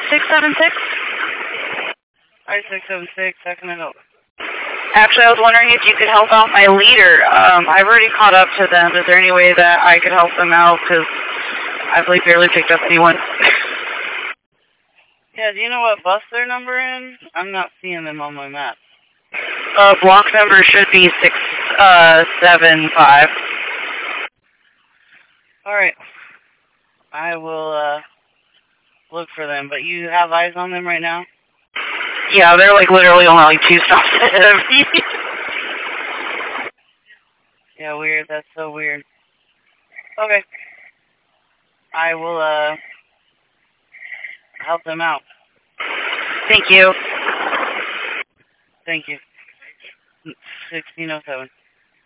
676? Alright, 676, how can I help? Actually, I was wondering if you could help out my leader. I've already caught up to them. Is there any way that I could help them out? Because I've like barely picked up anyone. Yeah, do you know what bus their number in? I'm not seeing them on my map. Block number should be 675. Alright. I will, look for them, but you have eyes on them right now? Yeah, they're like literally only like 2 stops ahead of me. Yeah, weird. That's so weird. Okay. I will, help them out. Thank you. Thank you. 1607.